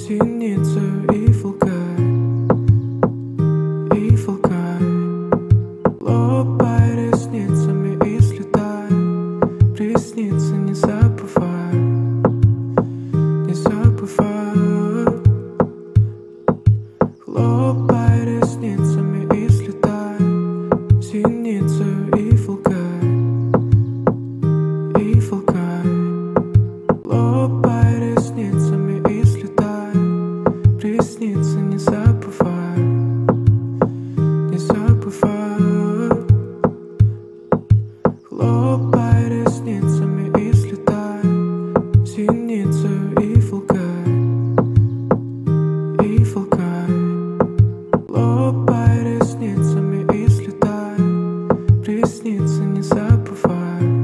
синицу и фулкай, и фулкай. Лопай ресницами и слетай, приснится, не забывай, не забывай. Лопай ресницами и слетай, синицу и фулкай, и фулкай. Лопай ресницами и слетай, приснится, не забывай, не забывай. Хлопай ресницами и слетай, синицу и фулкай, и фулкай. Хлопай ресницами и слетай, приснится, не забывай.